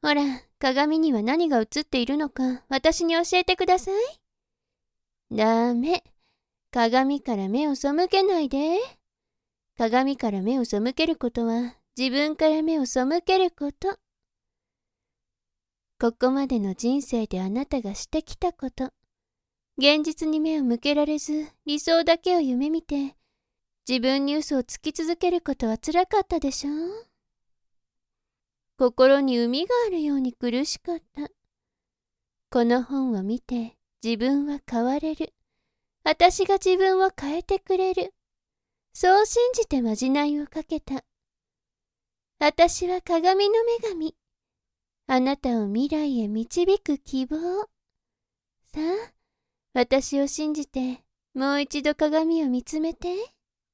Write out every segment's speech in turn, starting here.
ほら、鏡には何が映っているのか、私に教えてください。ダメ。鏡から目を背けないで。鏡から目を背けることは、自分から目を背けること。ここまでの人生であなたがしてきたこと。現実に目を向けられず、理想だけを夢見て、自分に嘘をつき続けることは辛かったでしょう。心に膿があるように苦しかった。この本を見て自分は変われる。私が自分を変えてくれる。そう信じてまじないをかけた。私は鏡の女神。あなたを未来へ導く希望。さあ、私を信じてもう一度鏡を見つめて。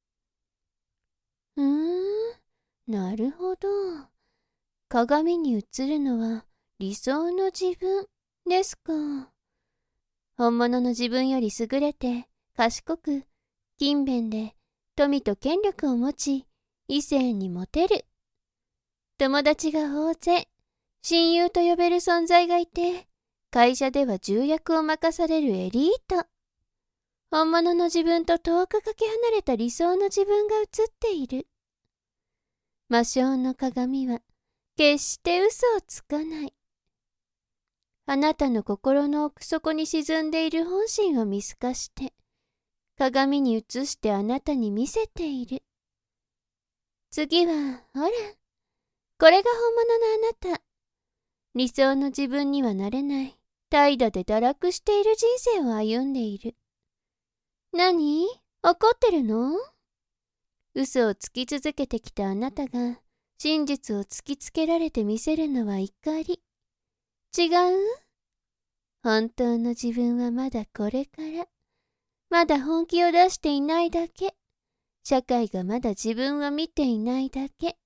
なるほど。鏡に映るのは理想の自分ですか。本物の自分より優れて、賢く、勤勉で、富と権力を持ち、異性にモテる。友達が大勢、親友と呼べる存在がいて、会社では重役を任されるエリート。本物の自分と遠くかけ離れた理想の自分が映っている。魔性の鏡は、決して嘘をつかない。あなたの心の奥底に沈んでいる本心を見透かして、鏡に映してあなたに見せている。次は、ほら、これが本物のあなた。理想の自分にはなれない、怠惰で堕落している人生を歩んでいる。何？怒ってるの？嘘をつき続けてきたあなたが、真実を突きつけられてみせるのは怒り。違う？本当の自分はまだこれから。まだ本気を出していないだけ。社会がまだ自分を見ていないだけ。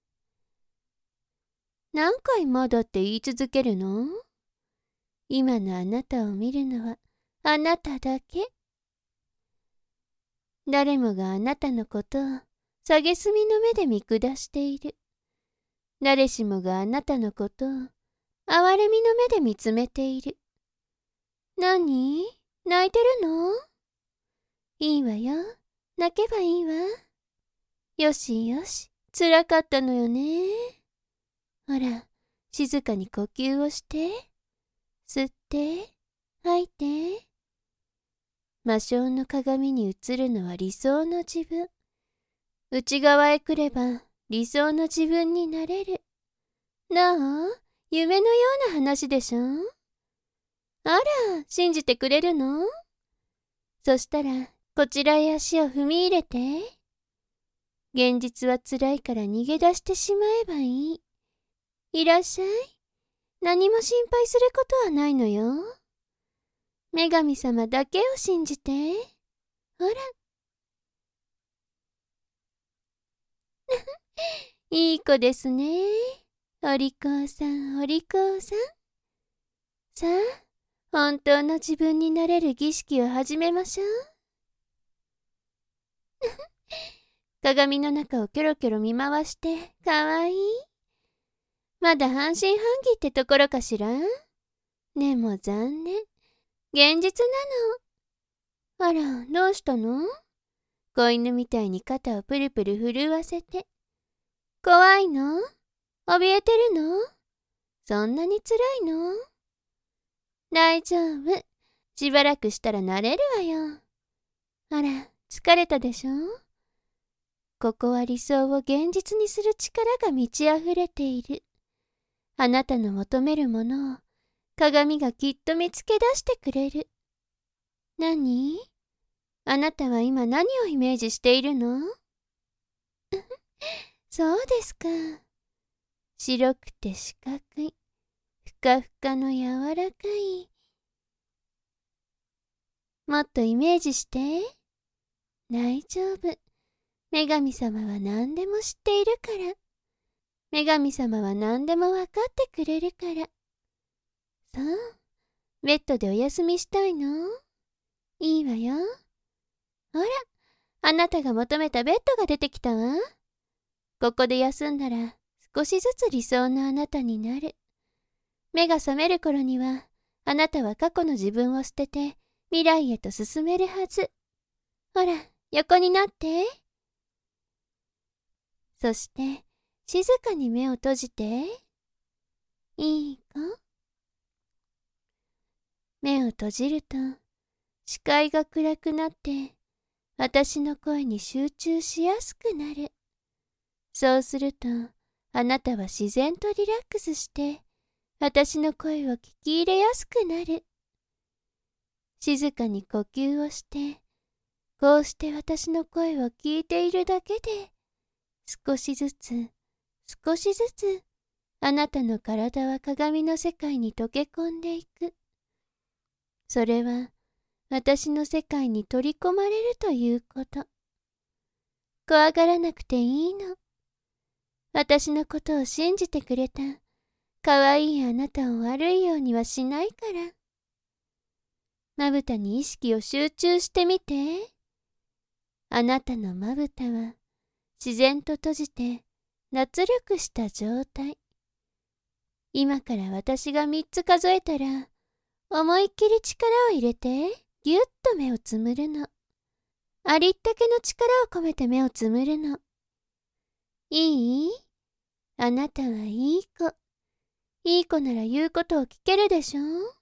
何回まだって言い続けるの？今のあなたを見るのはあなただけ。誰もがあなたのことを蔑みの目で見下している。誰しもがあなたのことを哀れみの目で見つめている。何？泣いてるの？いいわよ。泣けばいいわ。よしよし、辛かったのよね。ほら、静かに呼吸をして。吸って、吐いて。魔性の鏡に映るのは理想の自分。内側へ来れば理想の自分になれる。なあ、夢のような話でしょ？あら、信じてくれるの？そしたら、こちらへ足を踏み入れて。現実は辛いから逃げ出してしまえばいい。いらっしゃい。何も心配することはないのよ。女神様だけを信じて。ほら。いい子ですね。お利口さん、お利口さん。さあ、本当の自分になれる儀式を始めましょう。鏡の中をキョロキョロ見回して、かわいい。まだ半信半疑ってところかしら？でも残念。現実なの。あら、どうしたの？子犬みたいに肩をプルプル震わせて。怖いの？怯えてるの？そんなに辛いの？大丈夫。しばらくしたら慣れるわよ。あら、疲れたでしょ？ここは理想を現実にする力が満ち溢れている。あなたの求めるものを鏡がきっと見つけ出してくれる。何？あなたは今何をイメージしているの？そうですか。白くて四角い、ふかふかの柔らかい。もっとイメージして。大丈夫。女神様は何でも知っているから。女神様は何でも分かってくれるから。そう。ベッドでお休みしたいの？いいわよ。ほら、あなたが求めたベッドが出てきたわ。ここで休んだら少しずつ理想のあなたになる。 目が覚める頃には、あなたは過去の自分を捨てて未来へと進めるはず。ほら、横になって。そして、静かに目を閉じて。いいか？目を閉じると、視界が暗くなって、私の声に集中しやすくなる。そうすると、あなたは自然とリラックスして、私の声を聞き入れやすくなる。静かに呼吸をして、こうして私の声を聞いているだけで、少しずつ、少しずつ、あなたの体は鏡の世界に溶け込んでいく。それは、私の世界に取り込まれるということ。怖がらなくていいの。私のことを信じてくれた、かわいいあなたを悪いようにはしないから。まぶたに意識を集中してみて。あなたのまぶたは自然と閉じて脱力した状態。今から私が3つ数えたら、思いっきり力を入れてぎゅっと目をつむるの。ありったけの力を込めて目をつむるの。いい？あなたはいい子。いい子なら言うことを聞けるでしょ？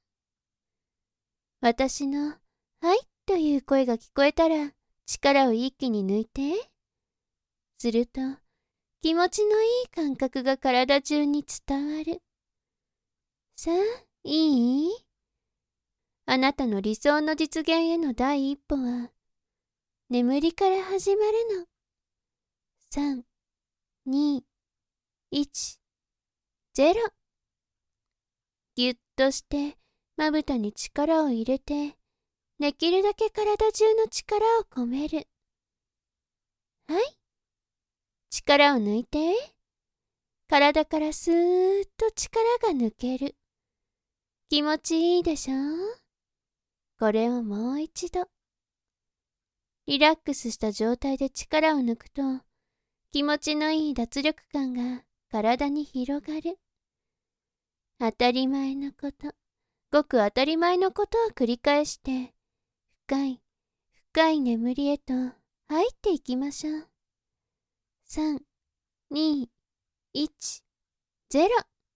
私のはいという声が聞こえたら力を一気に抜いて。すると気持ちのいい感覚が体中に伝わる。さあ、いい？あなたの理想の実現への第一歩は眠りから始まるの。3、2、1、0。ぎゅっとしてまぶたに力を入れて、できるだけ体中の力を込める。はい。力を抜いて。体からスーッと力が抜ける。気持ちいいでしょ？これをもう一度。リラックスした状態で力を抜くと、気持ちのいい脱力感が体に広がる。当たり前のこと、ごく当たり前のことを繰り返して、深い、深い眠りへと入っていきましょう。3、2、1、0。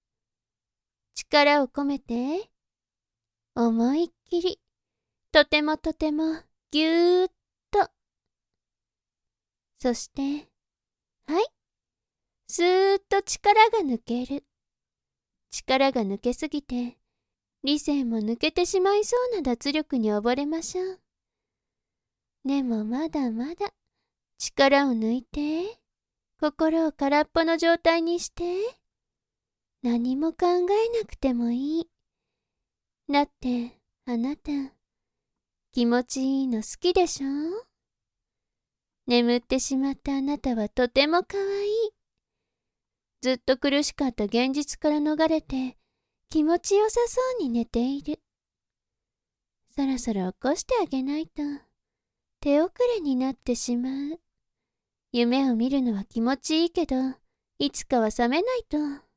力を込めて、思いっきり、とてもとてもぎゅーっと。そして、はい。スーッと力が抜ける。力が抜けすぎて、理性も抜けてしまいそうな脱力に溺れましょう。でもまだまだ、力を抜いて、心を空っぽの状態にして、何も考えなくてもいい。だって、あなた、気持ちいいの好きでしょ？眠ってしまったあなたはとてもかわいい。ずっと苦しかった現実から逃れて、気持ちよさそうに寝ている。そろそろ起こしてあげないと、手遅れになってしまう。夢を見るのは気持ちいいけど、いつかは覚めないと。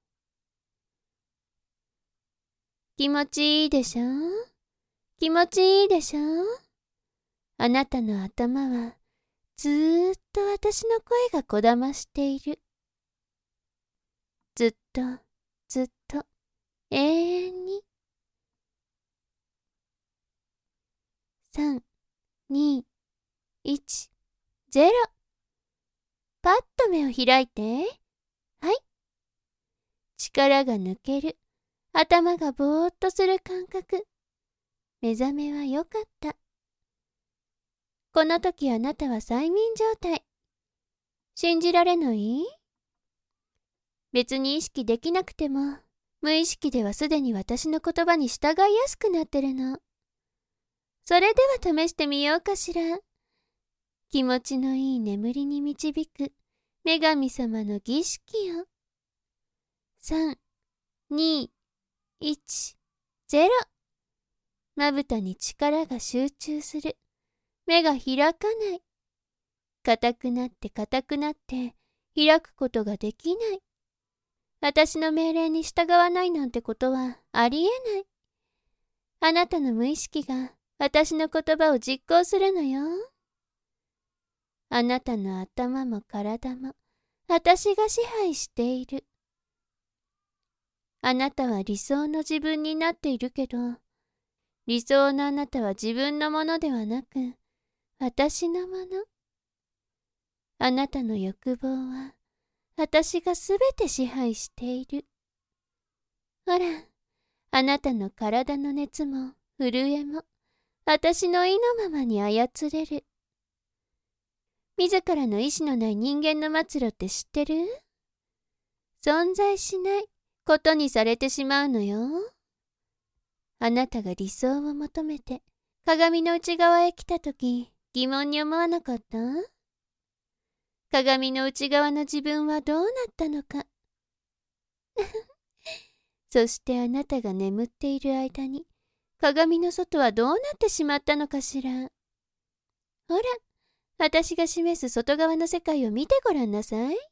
気持ちいいでしょ？気持ちいいでしょ？あなたの頭はずーっと私の声がこだましている。ずっと、ずっと、永遠に。3、2、1、0。パッと目を開いて。はい。力が抜ける。頭がぼーっとする感覚。目覚めは良かった。この時あなたは催眠状態。信じられない？別に意識できなくても、無意識ではすでに私の言葉に従いやすくなってるの。それでは試してみようかしら。気持ちのいい眠りに導く女神様の儀式を。3、2、1、0。まぶたに力が集中する。目が開かない。硬くなって硬くなって開くことができない。 私の命令に従わないなんてことはありえない。あなたの無意識が私の言葉を実行するのよ。あなたの頭も体も私が支配している。あなたは理想の自分になっているけど、理想のあなたは自分のものではなく、私のもの。あなたの欲望は、私がすべて支配している。ほら、あなたの体の熱も震えも、私の意のままに操れる。自らの意志のない人間の末路って知ってる？存在しないことにされてしまうのよ。あなたが理想を求めて鏡の内側へ来たとき、疑問に思わなかった？鏡の内側の自分はどうなったのか。そしてあなたが眠っている間に、鏡の外はどうなってしまったのかしら。ほら、私が示す外側の世界を見てごらんなさい。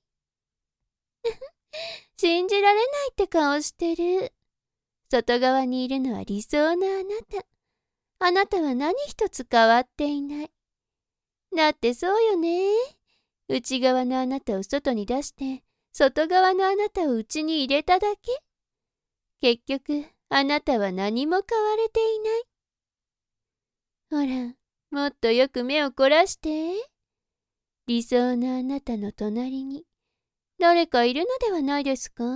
信じられないって顔してる。外側にいるのは理想のあなた。あなたは何一つ変わっていない。だってそうよね。内側のあなたを外に出して、外側のあなたを内に入れただけ。結局、あなたは何も変われていない。ほら、もっとよく目を凝らして。理想のあなたの隣に、誰かいるのではないですか？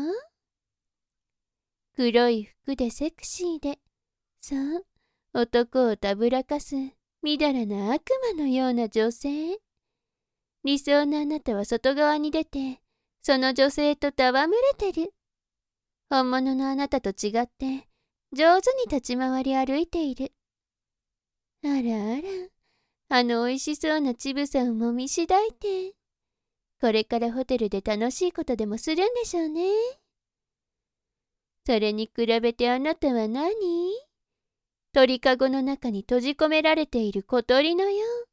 黒い服でセクシーで、そう、男をたぶらかす、みだらな悪魔のような女性。理想のあなたは外側に出て、その女性と戯れてる。本物のあなたと違って、上手に立ち回り歩いている。あらあら、あの美味しそうな乳房をもみしだいて、これからホテルで楽しいことでもするんでしょうね。それに比べてあなたは何？鳥かごの中に閉じ込められている小鳥のよう。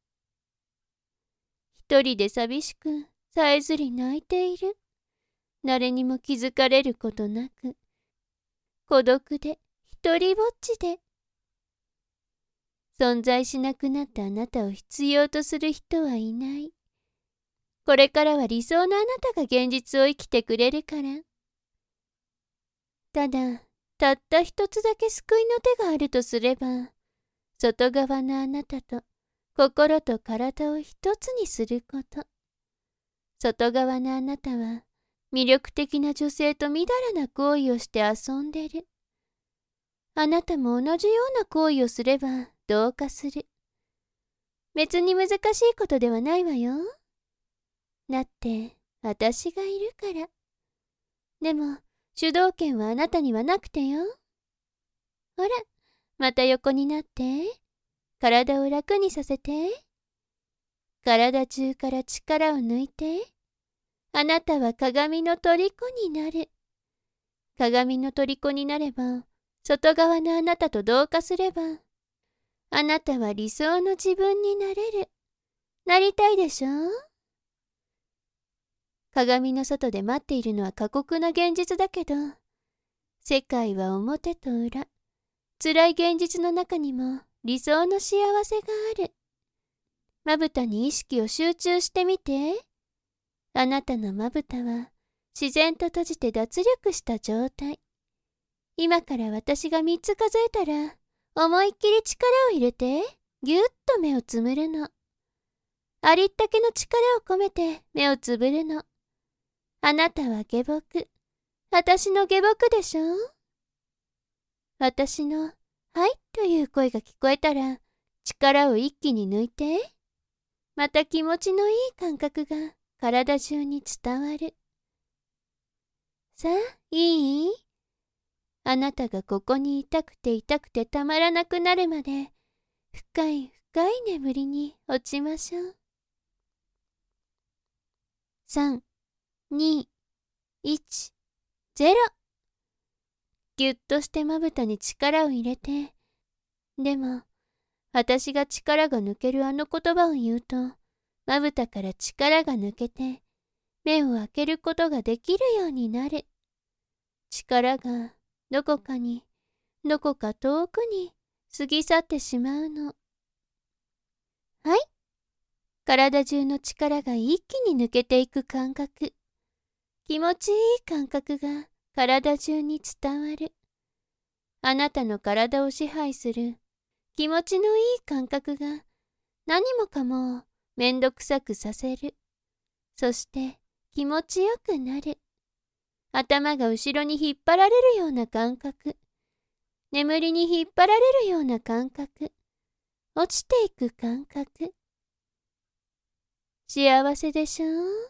一人で寂しく、さえずり泣いている。誰にも気づかれることなく、孤独で、一りぼっちで。存在しなくなったあなたを必要とする人はいない。これからは理想のあなたが現実を生きてくれるから。ただ、たった一つだけ救いの手があるとすれば、外側のあなたと心と体を一つにすること。外側のあなたは魅力的な女性とみだらな行為をして遊んでる。あなたも同じような行為をすれば同化する。別に難しいことではないわよ。だって私がいるから。でも主導権はあなたにはなくてよ。ほら、また横になって。体を楽にさせて。体中から力を抜いて。あなたは鏡の虜になる。鏡の虜になれば、外側のあなたと同化すれば、あなたは理想の自分になれる。なりたいでしょ？鏡の外で待っているのは過酷な現実だけど、世界は表と裏、辛い現実の中にも理想の幸せがある。まぶたに意識を集中してみて。あなたのまぶたは自然と閉じて脱力した状態。今から私が3つ数えたら、思いっきり力を入れて、ぎゅっと目をつむるの。ありったけの力を込めて目をつぶるの。あなたは下僕。私の下僕でしょ？私の、はいという声が聞こえたら、力を一気に抜いて。また気持ちのいい感覚が体中に伝わる。さあ、いい？あなたがここに痛くて痛くてたまらなくなるまで、深い深い眠りに落ちましょう。3、2、1、0。ぎゅっとしてまぶたに力を入れて、でも、私が力が抜けるあの言葉を言うと、まぶたから力が抜けて、目を開けることができるようになる。 力がどこか遠くに過ぎ去ってしまうの。はい。体中の力が一気に抜けていく感覚。気持ちいい感覚が体中に伝わる。あなたの体を支配する気持ちのいい感覚が何もかもめんどくさくさせる。そして気持ちよくなる。頭が後ろに引っ張られるような感覚。眠りに引っ張られるような感覚。落ちていく感覚。幸せでしょう？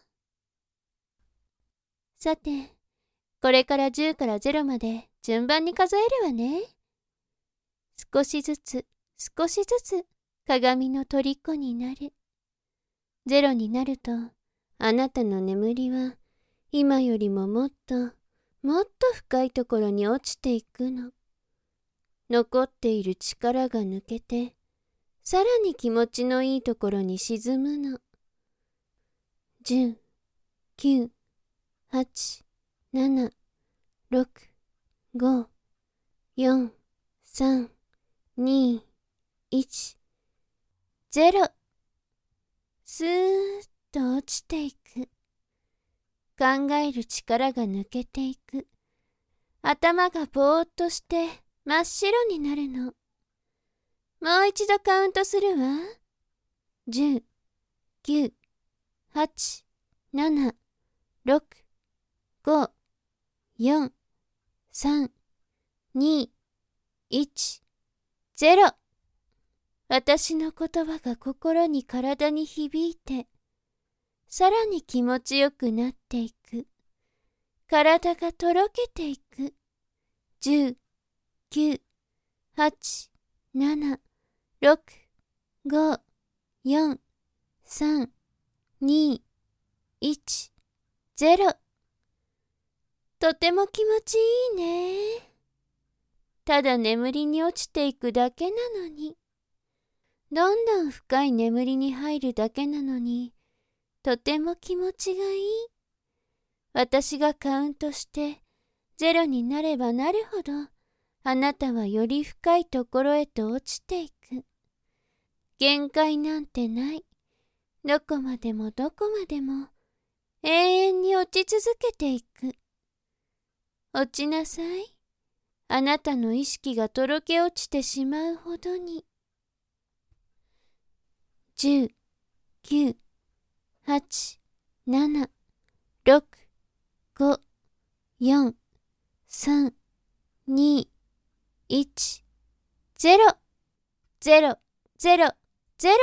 さて、これから10から0まで順番に数えるわね。少しずつ鏡の虜になる。0になると、あなたの眠りは今よりももっと深いところに落ちていくの。残っている力が抜けて、さらに気持ちのいいところに沈むの。10、9、8、7、6、5、4、3、2、1、0。スーッと落ちていく。考える力が抜けていく。頭がぼーっとして真っ白になるの。もう一度カウントするわ。10、9、8、7、6、5、4、3、2、1、0。私の言葉が心に体に響いて、さらに気持ちよくなっていく。体がとろけていく。10、9、8、7、6、5、4、3、2、1、0。とても気持ちいいね。ただ眠りに落ちていくだけなのに。どんどん深い眠りに入るだけなのに、とても気持ちがいい。私がカウントして0になればなるほど、あなたはより深いところへと落ちていく。限界なんてない。どこまでも永遠に落ち続けていく。落ちなさい。あなたの意識がとろけ落ちてしまうほどに。10、9、8、7、6、5、4、3、2、1、0、0、0、0。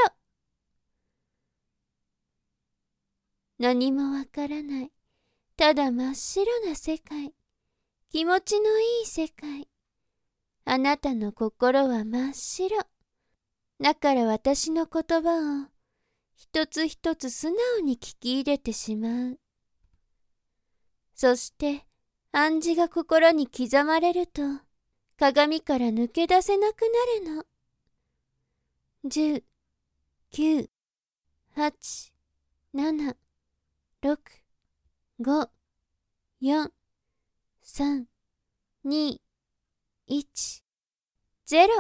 何もわからない。ただ真っ白な世界。気持ちのいい世界。あなたの心は真っ白。だから私の言葉を一つ一つ素直に聞き入れてしまう。そして暗示が心に刻まれると鏡から抜け出せなくなるの。10、9、8、7、6、5、4、3、2、1、0。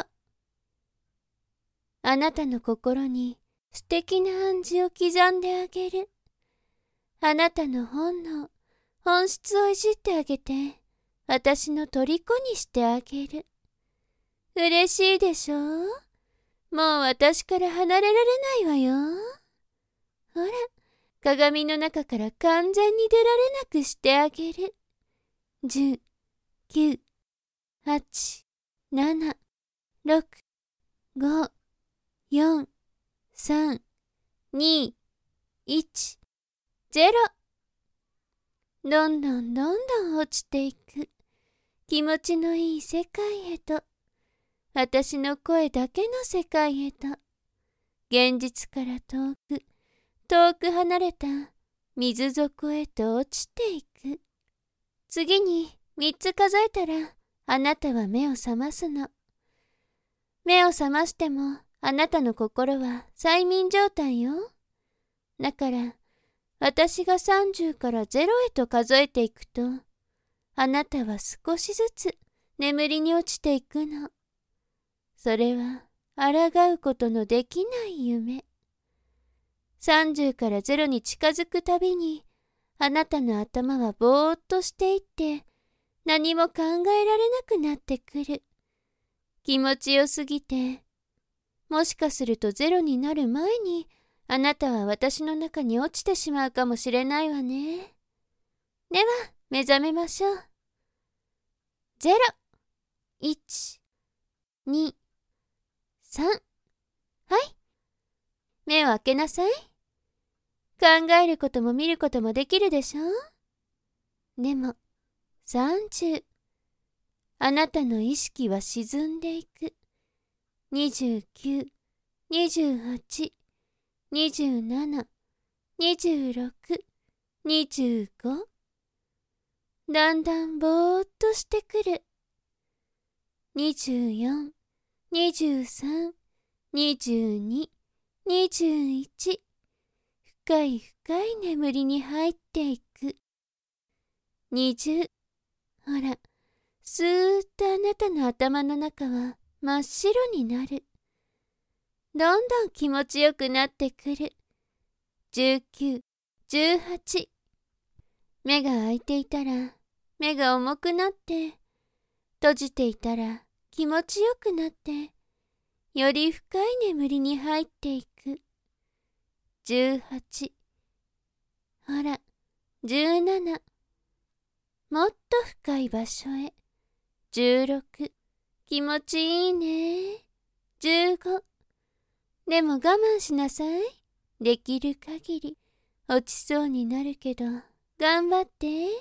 あなたの心に素敵な暗示を刻んであげる。あなたの本質をいじってあげて、私の虜にしてあげる。嬉しいでしょう？もう私から離れられないわよ。ほら、鏡の中から完全に出られなくしてあげる。10、9、8、7、6、5、4、3、2、1、0。どんどん落ちていく。気持ちのいい世界へと。私の声だけの世界へと。現実から遠く離れた水底へと落ちていく。次に3つ数えたら、あなたは目を覚ますの。目を覚ましても、あなたの心は催眠状態よ。だから、私が30から0へと数えていくと、 あなたは少しずつ眠りに落ちていくの。それは抗うことのできない夢。30から0に近づくたびに、あなたの頭はぼーっとしていって、何も考えられなくなってくる。気持ちよすぎて、もしかすると0になる前に、あなたは私の中に落ちてしまうかもしれないわね。では、目覚めましょう。0、1、2、3。はい。目を開けなさい。考えることも見ることもできるでしょ。でも、30。あなたの意識は沈んでいく。29、28、27、26、25。だんだんぼーっとしてくる。24、23、22、21。深い深い眠りに入っていく。20。ほら、スーッとあなたの頭の中は真っ白になる。どんどん気持ちよくなってくる。19、18。目が開いていたら目が重くなって、閉じていたら気持ちよくなって、より深い眠りに入っていく。18。ほら、17。もっと深い場所へ。16。気持ちいいね。15。でも我慢しなさい。できる限り。落ちそうになるけど、頑張って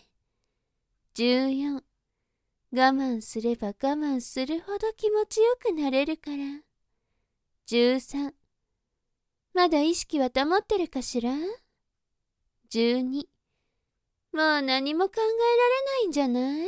。14。我慢すれば我慢するほど気持ちよくなれるから。13。まだ意識は保ってるかしら。12。もう何も考えられないんじゃない？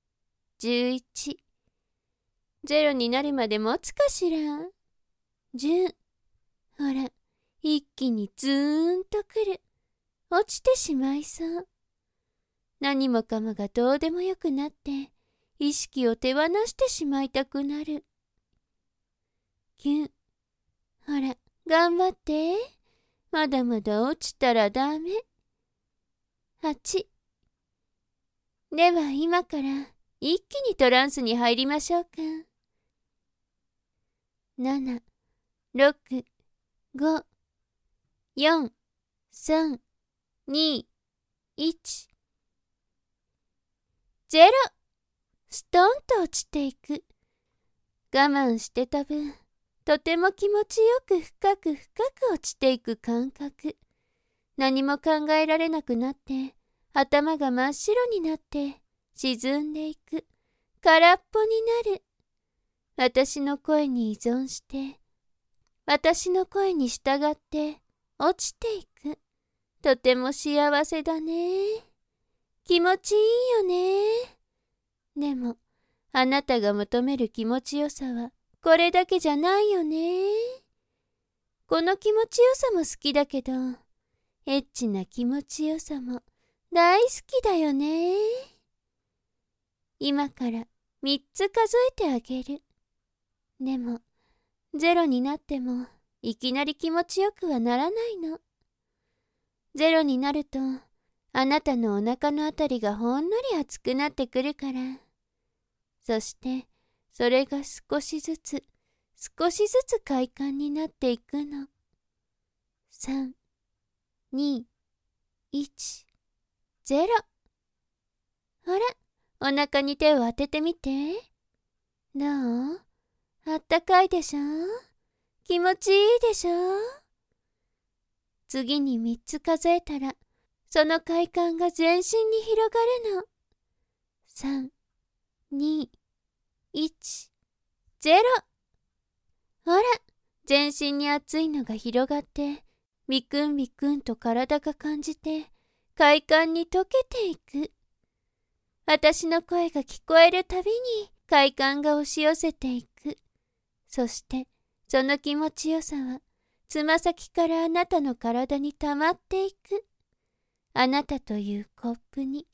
11。0になるまで持つかしら。10。ほら、一気にズーンとくる。落ちてしまいそう。何もかもがどうでもよくなって、意識を手放してしまいたくなる。9。ほら、頑張って。まだまだ落ちたらダメ。8。では今から一気にトランスに入りましょうか。7、6、5、4、3、2、1。0。ストンと落ちていく。我慢してた分、とても気持ちよく深く深く落ちていく感覚。何も考えられなくなって、頭が真っ白になって、沈んでいく。空っぽになる。私の声に依存して、私の声に従って落ちていく。とても幸せだね。気持ちいいよね。でも、あなたが求める気持ちよさはこれだけじゃないよね。この気持ちよさも好きだけど、エッチな気持ちよさも大好きだよね。今から3つ数えてあげる。でも、0になってもいきなり気持ちよくはならないの。0になると、あなたのお腹のあたりがほんのり熱くなってくるから。そして、それが少しずつ快感になっていくの。3、2、1、0。ほら、お腹に手を当ててみて。どう？あったかいでしょ？気持ちいいでしょ？次に3つ数えたら、その快感が全身に広がるの。3、2、1、0。ほら、全身に熱いのが広がって、ビクンビクンと体が感じて、快感に溶けていく。私の声が聞こえるたびに快感が押し寄せていく。そして、その気持ちよさは、つま先からあなたの体に溜まっていく。あなたというコップに、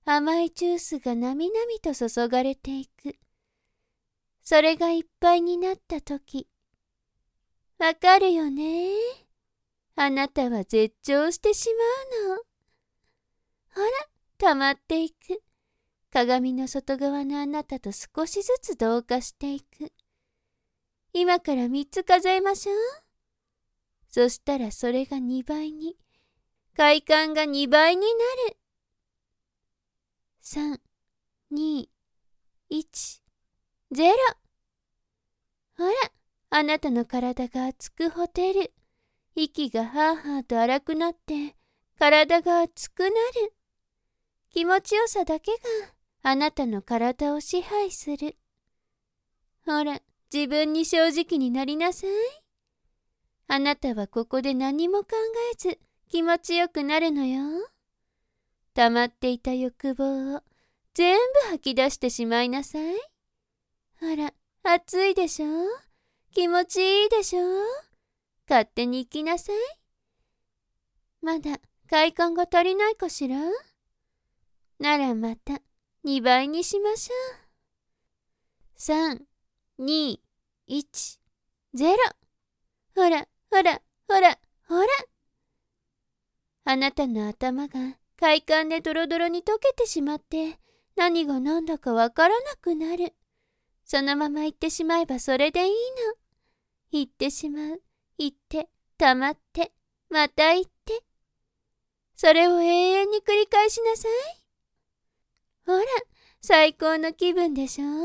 甘いジュースがなみなみと注がれていく。それがいっぱいになったとき、わかるよね。あなたは絶頂してしまうの。ほら、溜まっていく。鏡の外側のあなたと少しずつ同化していく。今から3つ数えましょう。そしたらそれが2倍に、快感が2倍になる。3、2、1、0。ほら、あなたの体が熱くほてる。息がはーはーと荒くなって、体が熱くなる。気持ちよさだけがあなたの体を支配する。ほら、自分に正直になりなさい。あなたはここで何も考えず気持ちよくなるのよ。溜まっていた欲望を全部吐き出してしまいなさい。ほら、暑いでしょ？気持ちいいでしょ？勝手に行きなさい。まだ快感が足りないかしら？ならまた2倍にしましょう。3、2、1、0。ほら、ほら、ほら、ほら。あなたの頭が快感でドロドロに溶けてしまって、何が何だかわからなくなる。そのまま行ってしまえばそれでいいの。行ってしまう。行って、溜まって、また行って。それを永遠に繰り返しなさい。ほら、最高の気分でしょ？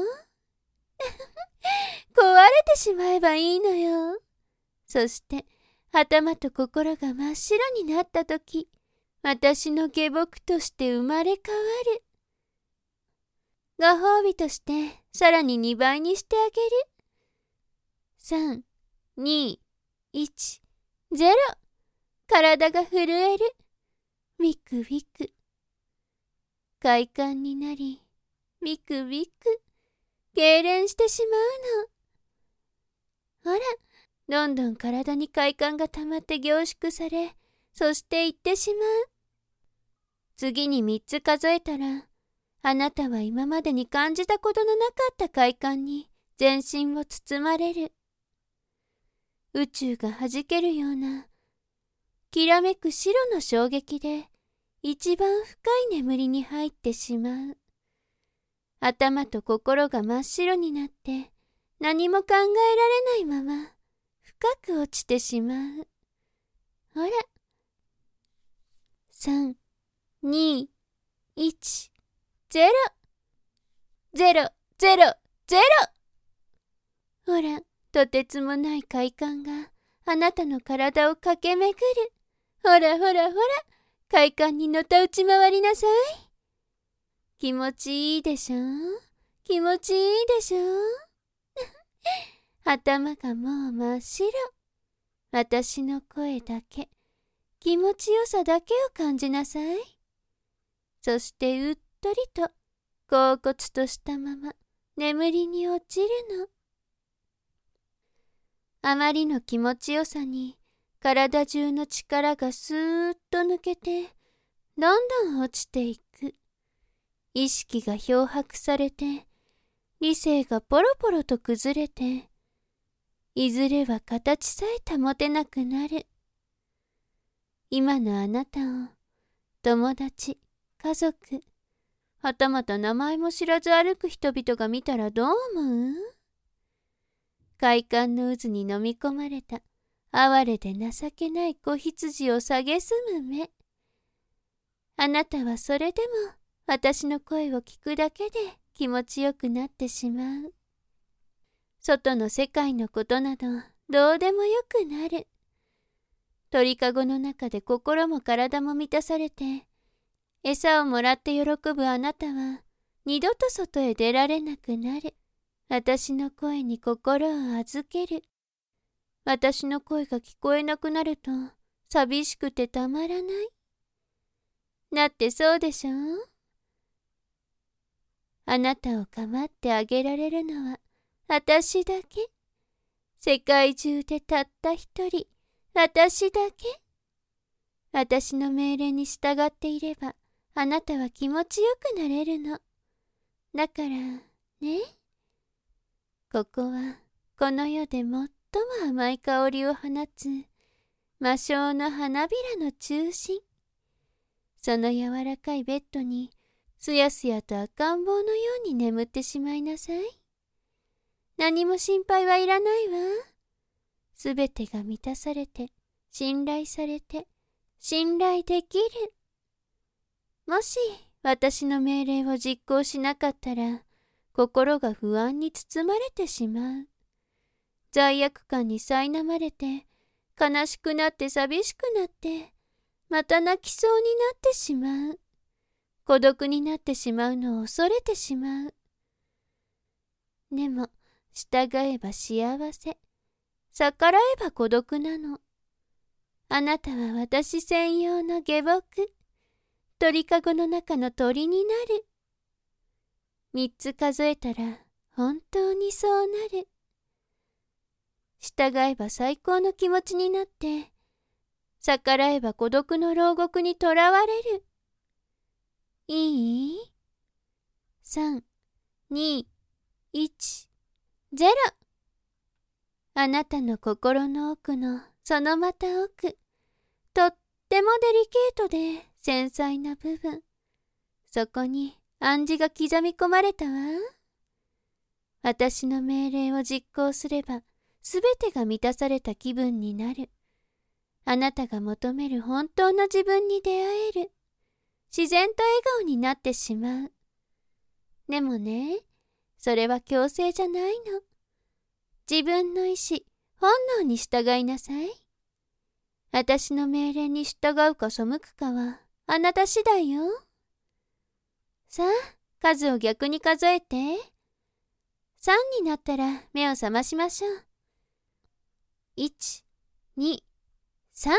壊れてしまえばいいのよ。そして、頭と心が真っ白になったとき、私の下僕として生まれ変わる。ご褒美として、さらに2倍にしてあげる。3、2、1、0。体が震える。ビクビク。快感になり、ビクビク。痙攣してしまうの。ほら、どんどん体に快感が溜まって凝縮され、そして行ってしまう。次に3つ数えたら、あなたは今までに感じたことのなかった快感に全身を包まれる。宇宙が弾けるような、きらめく白の衝撃で、一番深い眠りに入ってしまう。頭と心が真っ白になって、何も考えられないまま、深く落ちてしまう。ほら。3、2、1、0。0、0、0。ほら、とてつもない快感があなたの体を駆け巡る。ほらほらほら、快感にのたうち回りなさい。気持ちいいでしょ？気持ちいいでしょ？頭がもう真っ白。私の声だけ、気持ちよさだけを感じなさい。そしてうっとりと、恍惚としたまま眠りに落ちるの。あまりの気持ちよさに、体中の力がスーッと抜けて、どんどん落ちていく。意識が漂白されて、理性がポロポロと崩れて、いずれは形さえ保てなくなる。今のあなたを、友達、家族、はたまた名前も知らず歩く人々が見たらどう思う？快感の渦に飲み込まれた、哀れで情けない子羊を蔑む目。あなたはそれでも、私の声を聞くだけで気持ちよくなってしまう。外の世界のことなどどうでもよくなる。鳥かごの中で心も体も満たされて、餌をもらって喜ぶあなたは二度と外へ出られなくなる。私の声に心を預ける。私の声が聞こえなくなると寂しくてたまらない。だってそうでしょう？あなたを構ってあげられるのは私だけ。世界中でたった一人、私だけ。私の命令に従っていればあなたは気持ちよくなれるの。だからね、ここはこの世で最も甘い香りを放つ魔性の花びらの中心。その柔らかいベッドにすやすやと赤ん坊のように眠ってしまいなさい。何も心配はいらないわ。すべてが満たされて、信頼されて、信頼できる。もし私の命令を実行しなかったら、心が不安に包まれてしまう。罪悪感に苛まれて、悲しくなって寂しくなって、また泣きそうになってしまう。孤独になってしまうのを恐れてしまう。でも、従えば幸せ。逆らえば孤独なの。あなたは私専用の下僕。鳥かごの中の鳥になる。3つ数えたら本当にそうなる。従えば最高の気持ちになって、逆らえば孤独の牢獄にとらわれる。いい？ 3、2、1、0。あなたの心の奥のそのまた奥、とってもデリケートで繊細な部分、そこに暗示が刻み込まれたわ。私の命令を実行すれば、すべてが満たされた気分になる。あなたが求める本当の自分に出会える。自然と笑顔になってしまう。でもね、それは強制じゃないの。自分の意志、本能に従いなさい。私の命令に従うか背くかはあなた次第よ。さあ、数を逆に数えて。3になったら目を覚ましましょう。1、2、3。はい、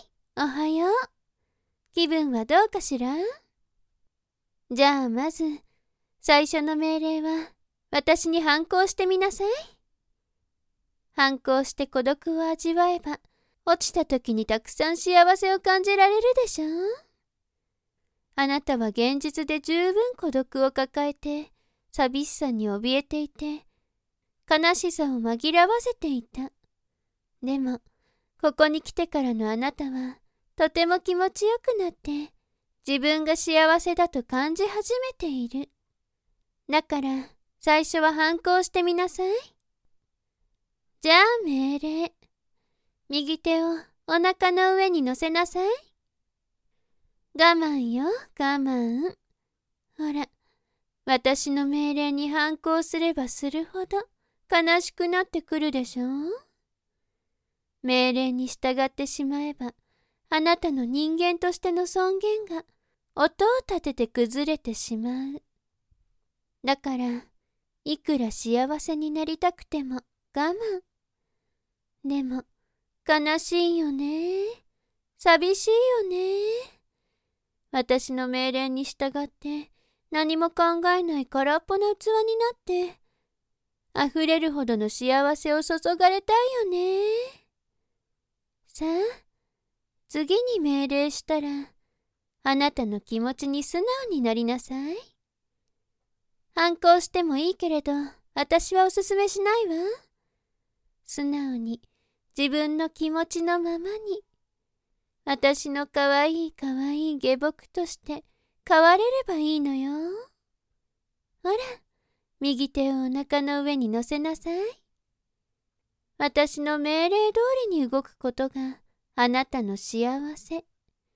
おはよう。気分はどうかしら？じゃあまず、最初の命令は私に反抗してみなさい。反抗して孤独を味わえば、落ちた時にたくさん幸せを感じられるでしょう。あなたは現実で十分孤独を抱えて、寂しさに怯えていて、悲しさを紛らわせていた。でも、ここに来てからのあなたは、とても気持ちよくなって、自分が幸せだと感じ始めている。だから、最初は反抗してみなさい。じゃあ命令。右手をお腹の上に乗せなさい。我慢よ、我慢。ほら、私の命令に反抗すればするほど悲しくなってくるでしょう。命令に従ってしまえば、あなたの人間としての尊厳が音を立てて崩れてしまう。だから、いくら幸せになりたくても我慢。でも、悲しいよね。寂しいよね。私の命令に従って何も考えない空っぽの器になって、溢れるほどの幸せを注がれたいよね。さあ、次に命令したら、あなたの気持ちに素直になりなさい。反抗してもいいけれど、私はおすすめしないわ。素直に、自分の気持ちのままに、私のかわいいかわいい下僕として変われればいいのよ。ほら、右手をお腹の上に乗せなさい。私の命令通りに動くことがあなたの幸せ。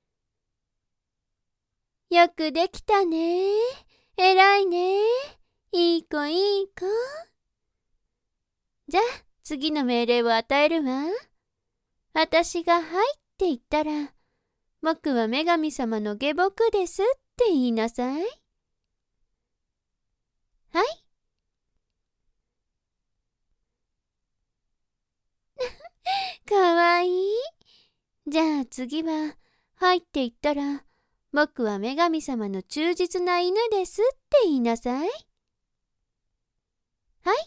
よくできたね。偉いね。いい子いい子。じゃあ次の命令を与えるわ。私がはいって言ったら、僕は女神様の下僕ですって言いなさい。はい。かわいい。じゃあ次は、はいって言ったら、僕は女神様の忠実な犬ですって言いなさい。はい。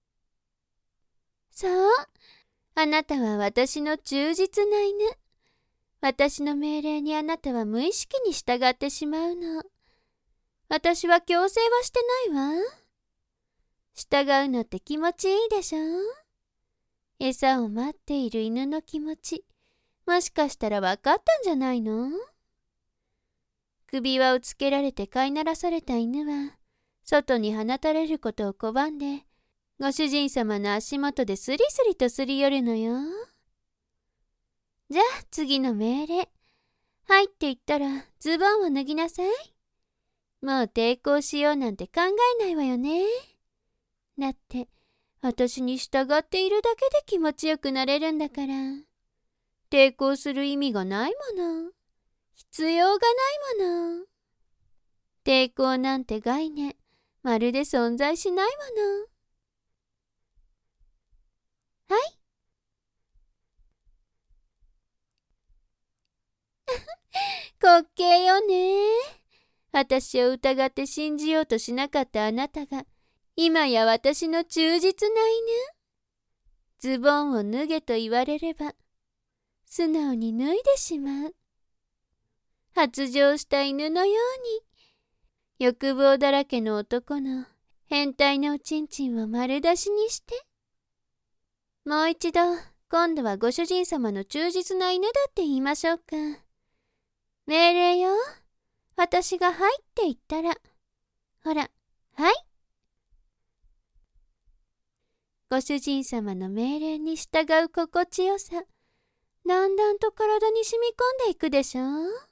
そう。あなたは私の忠実な犬。 私の命令にあなたは無意識に従ってしまうの。私は強制はしてないわ。従うのって気持ちいいでしょ？餌を待っている犬の気持ち、もしかしたら分かったんじゃないの？首輪をつけられて飼いならされた犬は、外に放たれることを拒んで、ご主人様の足元でスリスリとすり寄るのよ。じゃあ次の命令。はいって言ったらズボンを脱ぎなさい。もう抵抗しようなんて考えないわよね。だって私に従っているだけで気持ちよくなれるんだから。抵抗する意味がないもの。必要がないもの。抵抗なんて概念、まるで存在しないもの。はい。滑稽よね。私を疑って信じようとしなかったあなたが、今や私の忠実な犬。ズボンを脱げと言われれば、素直に脱いでしまう。発情した犬のように、欲望だらけの男の変態のおちんちんを丸出しにして。もう一度、今度はご主人様の忠実な犬だって言いましょうか。命令よ。私がはいって言ったら、ほら、はい。ご主人様の命令に従う心地よさ、だんだんと体に染み込んでいくでしょ？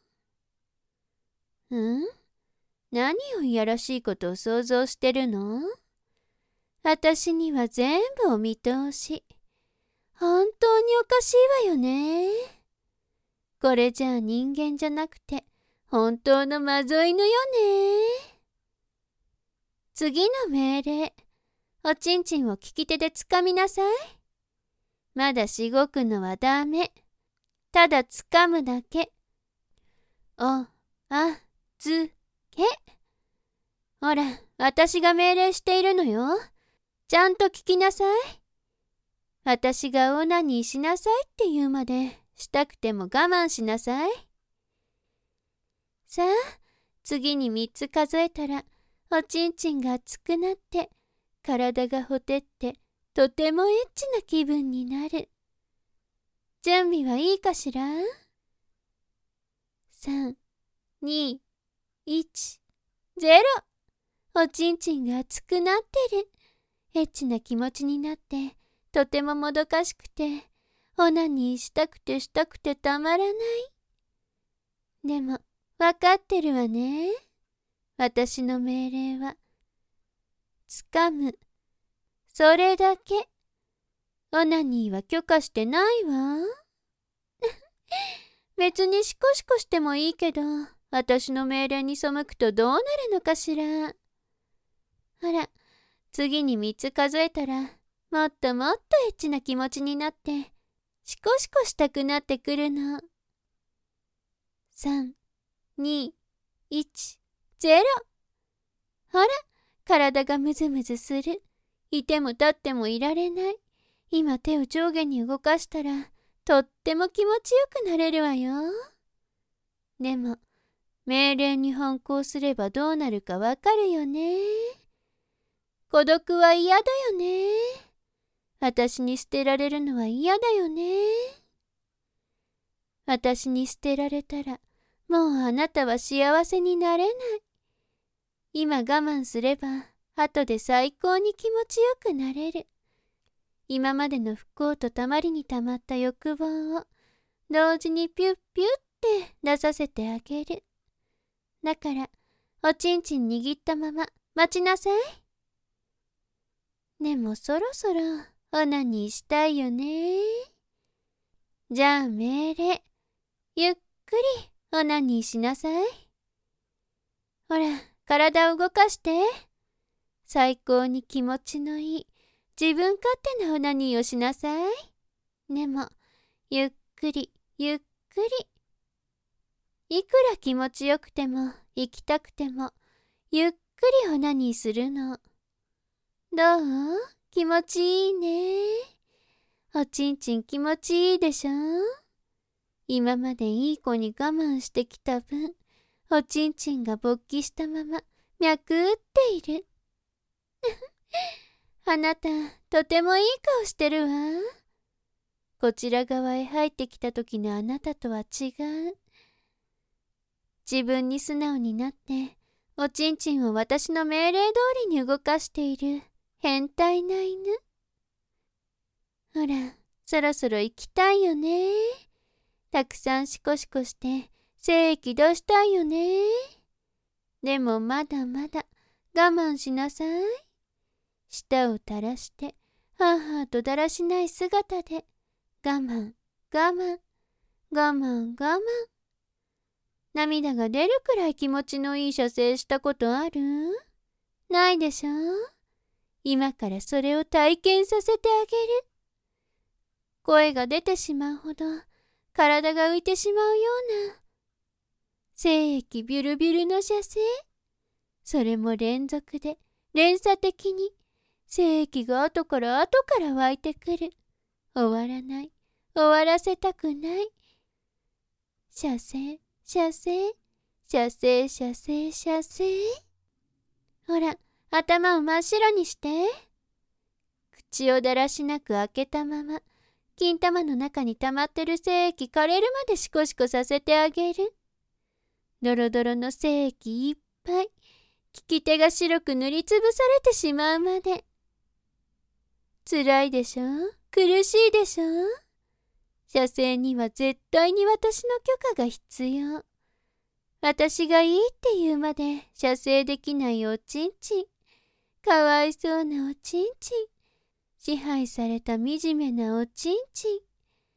何をいやらしいことを想像してるの？私には全部お見通し。本当におかしいわよね。これじゃあ人間じゃなくて、本当のマゾ犬よね。次の命令。おちんちんを利き手でつかみなさい。まだしごくのはダメ。ただつかむだけ。お、あ、ず、け。ほら、私が命令しているのよ。ちゃんと聞きなさい。私がオナニーしなさいって言うまで、したくても我慢しなさい。さあ、次に3つ数えたら、おちんちんが熱くなって、体がほてって、とてもエッチな気分になる。準備はいいかしら？ 3、2、1、0。おちんちんが熱くなってる。エッチな気持ちになって、とてももどかしくて、オナニーしたくてしたくてたまらない。でも、わかってるわね。私の命令は、つかむ。それだけ。オナニーは許可してないわ。別にシコシコしてもいいけど、私の命令に背くとどうなるのかしら。ほら、次に3つ数えたら、もっともっとエッチな気持ちになって、シコシコしたくなってくるの。3、2、1、0。ほら、体がムズムズする。いても立ってもいられない。今手を上下に動かしたら、とっても気持ちよくなれるわよ。でも、命令に反抗すればどうなるかわかるよね。孤独は嫌だよね。私に捨てられるのは嫌だよね。私に捨てられたら、もうあなたは幸せになれない。今我慢すれば、後で最高に気持ちよくなれる。今までの不幸とたまりにたまった欲望を、同時にピュッピュッって出させてあげる。だから、おちんちん握ったまま待ちなさい。でもそろそろオナニーしたいよね。じゃあ命令。ゆっくりオナニーしなさい。ほら、体を動かして。最高に気持ちのいい自分勝手なオナニーをしなさい。でも、ゆっくりゆっくり。いくら気持ちよくても行きたくてもゆっくりオナニーするの。どう？気持ちいいね。おちんちん気持ちいいでしょ？ 今までいい子に我慢してきた分、おちんちんが勃起したまま脈打っている。あなた、とてもいい顔してるわ。こちら側へ入ってきた時のあなたとは違う。自分に素直になって、おちんちんを私の命令通りに動かしている変態な犬。ほら、そろそろ行きたいよね。たくさんシコシコして精液出したいよね。でもまだまだ我慢しなさい。舌を垂らしてはぁはぁとだらしない姿で我慢我慢我慢我慢。涙が出るくらい気持ちのいい射精したことある？ないでしょ？今からそれを体験させてあげる。声が出てしまうほど体が浮いてしまうような精液ビュルビュルの射精。それも連続で連鎖的に精液が後から後から湧いてくる。終わらない、終わらせたくない。射精射精射精射精射精。ほら、頭を真っ白にして。口をだらしなく開けたまま金玉の中に溜まってる精液枯れるまでシコシコさせてあげる。ドロドロの精液いっぱい、利き手が白く塗りつぶされてしまうまで。辛いでしょ？苦しいでしょ？射精には絶対に私の許可が必要。私がいいって言うまで射精できないおちんちん。かわいそうなおちんちん。支配された惨めなおちんちん。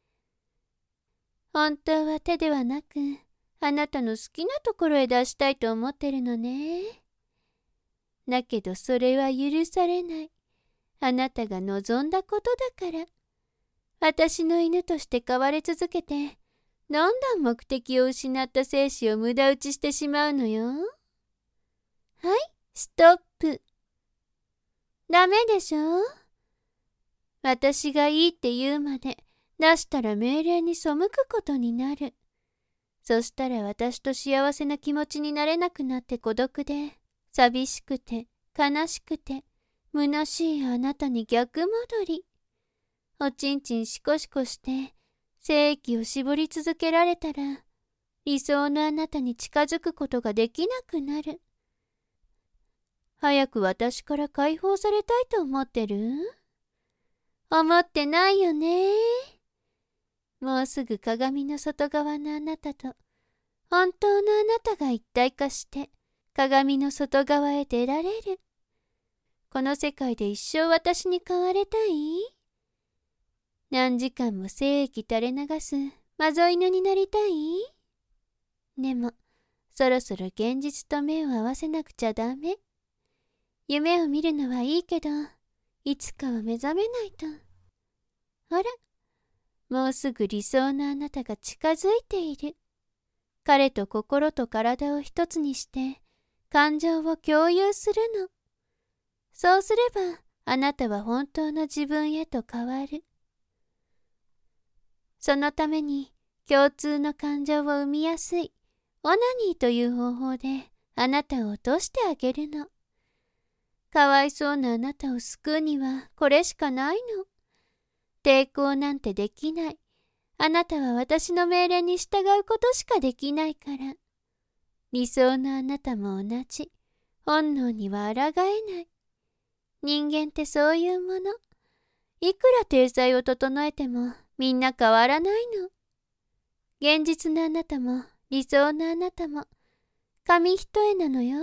本当は手ではなく、あなたの好きなところへ出したいと思ってるのね。だけどそれは許されない。あなたが望んだことだから。私の犬として飼われ続けて、どんどん目的を失った精子を無駄打ちしてしまうのよ。はい、ストップ。ダメでしょ？私がいいって言うまで出したら命令に背くことになる。そしたら私と幸せな気持ちになれなくなって孤独で、寂しくて、悲しくて、虚しいあなたに逆戻り。おちんちんシコシコして、精液を絞り続けられたら、理想のあなたに近づくことができなくなる。早く私から解放されたいと思ってる？思ってないよね。もうすぐ鏡の外側のあなたと本当のあなたが一体化して鏡の外側へ出られる。この世界で一生私に飼われたい？何時間も精液垂れ流すマゾ犬になりたい？でもそろそろ現実と目を合わせなくちゃダメ。夢を見るのはいいけど、いつかは目覚めないと。ほら、もうすぐ理想のあなたが近づいている。彼と心と体を一つにして感情を共有するの。そうすればあなたは本当の自分へと変わる。そのために共通の感情を生みやすいオナニーという方法であなたを落としてあげるの。かわいそうなあなたを救うにはこれしかないの。抵抗なんてできない。あなたは私の命令に従うことしかできないから。理想のあなたも同じ。本能には抗えない。人間ってそういうもの。いくら体裁を整えてもみんな変わらないの。現実のあなたも理想のあなたも紙一重なのよ。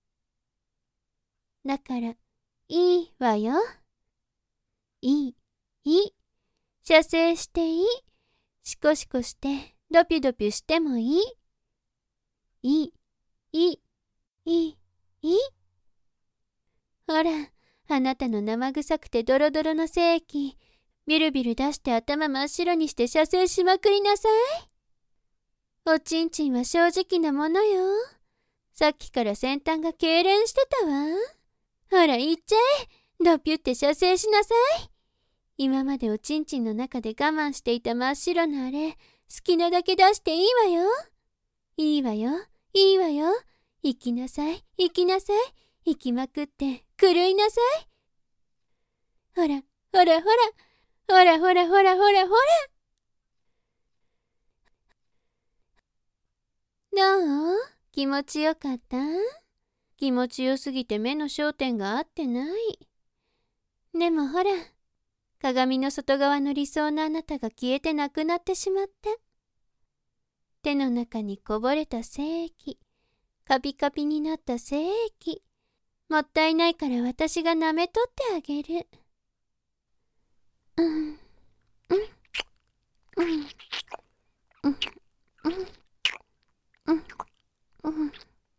だからいいわよ。いい。射精していい。シコシコしてドピュドピュしてもいい。いい。ほら、あなたの生臭くてドロドロの精液、ビルビル出して頭真っ白にして射精しまくりなさい。おちんちんは正直なものよ。さっきから先端が痙攣してたわ。ほら、言っちゃえ。ドピュって射精しなさい。今までおちんちんの中で我慢していた真っ白なあれ、 きなだけ出していいわよ。いいわよ、いいわよ。行きなさい、行きなさい。行きまくって狂いなさい。ほら、ほらほら、ほらほらほらほらほら。どう？気持ちよかった？気持ちよすぎて目の焦点が合ってない。でもほら、鏡の外側の理想のあなたが消えてなくなってしまった。手の中にこぼれた精液、カピカピになった精液。もったいないから私が舐めとってあげる。うん、うん、うん、うん、うん、うん、うん。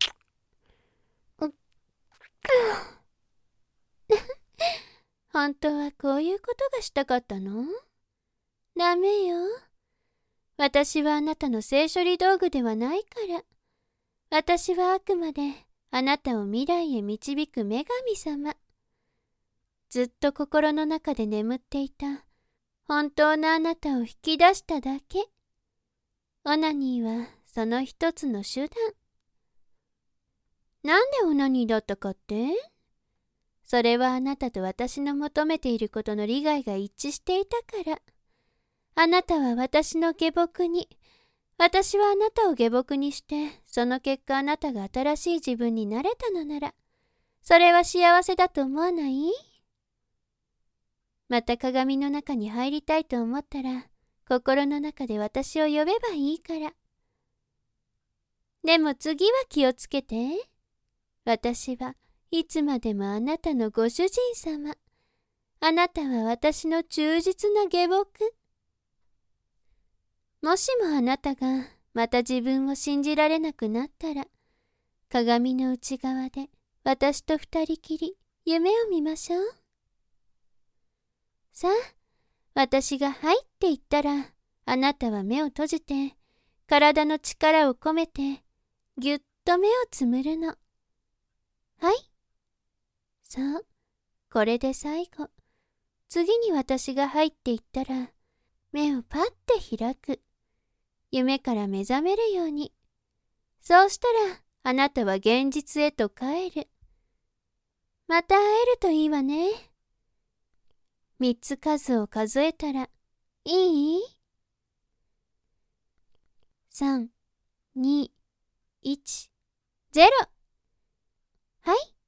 本当はこういうことがしたかったの？ダメよ。私はあなたの性処理道具ではないから。私はあくまであなたを未来へ導く女神様。ずっと心の中で眠っていた本当のあなたを引き出しただけ。オナニーはその一つの手段。なんでオナニーだったかって？それはあなたと私の求めていることの利害が一致していたから。あなたは私の下僕に、私はあなたを下僕にして、その結果あなたが新しい自分になれたのなら、それは幸せだと思わない？また鏡の中に入りたいと思ったら、心の中で私を呼べばいいから。でも次は気をつけて。私はいつまでもあなたのご主人様。あなたは私の忠実な下僕。もしもあなたがまた自分を信じられなくなったら、鏡の内側で私と二人きり夢を見ましょう。さあ、私が入っていったら、あなたは目を閉じて、体の力を込めて、ぎゅっと目をつむるの。はい。そう、これで最後。次に私が入っていったら、目をパッて開く。夢から目覚めるように。そうしたら、あなたは現実へと帰る。また会えるといいわね。3つ数を数えたら、いい？ 3、2、1、0。はい。